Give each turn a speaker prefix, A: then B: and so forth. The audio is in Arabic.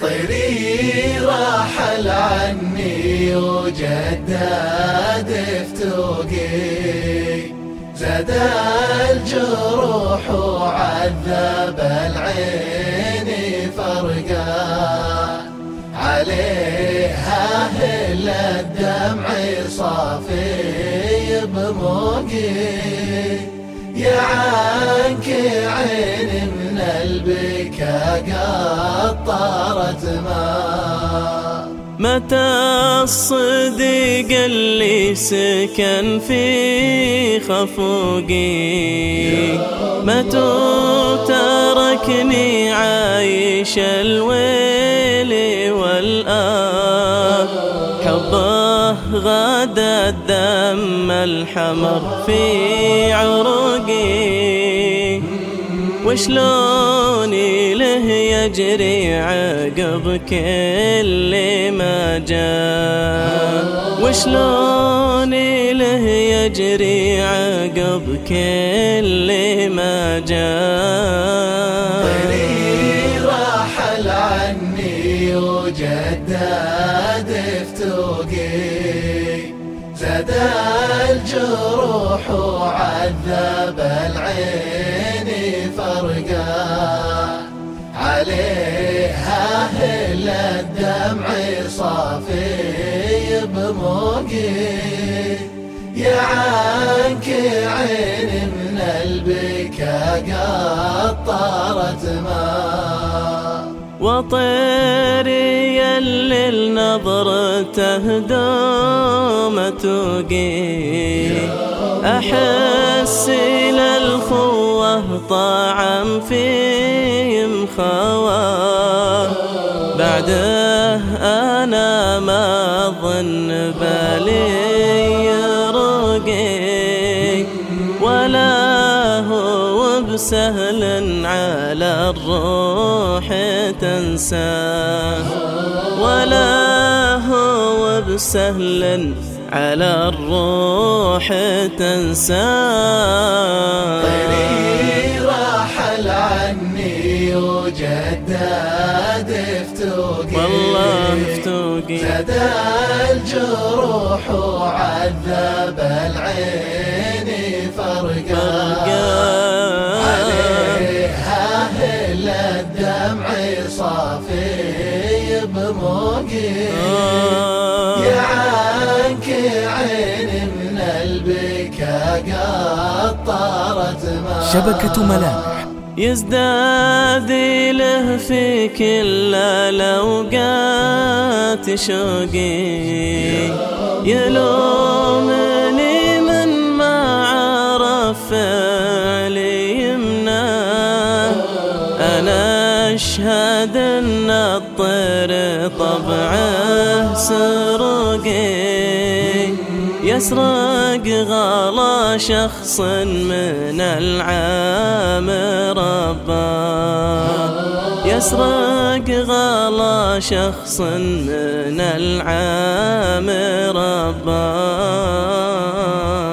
A: طيري رحل عني وجداد فتوقي، زاد الجروح وعذب العين فرقا، عليها هل الدمع صافي بموقي، يا عنك عين من البكا قطرت ماء.
B: متى الصديق اللي سكن في خفوقي، متى تركني عايش الويل والآه، حبه غدا الدم الحمر في عروقي، وشلوني له يجري عقب كل ما جاء، وشلوني له يجري عقب كل ما جاء.
A: طيري رحل عني وجداد فتوقي، زاد الجروح وعذب العين فرقا، عليها هل الدمع صافي بموقي، يا عنك عين من البكا قطرت ماء.
B: وطيري الليل نظرته دوم توقي، أحس إلى الخوة طعم في مخواه، بعده أنا ما أظن بالي يرقي، ولا هو بسهل على الروح تنساه، ولا هو بسهل على الروح تنساه.
A: طيري رحل عني وجداد فتوقي،
B: والله فتوقي،
A: زاد الجروح وعذب العين فرقا، عليها هل الدمع صافي بموقي، يا عنك عين من البكا قطرت ماء.
C: شبكة ملامح
B: يزداد له في كل الأوقات شوقي، يلومني من ما عرف فعلي يمناه، أنا أشهد أن الطير طبعه سرقي، يسرق غلا شخص من العام رباه، يسرق غلا شخص من العام رباه.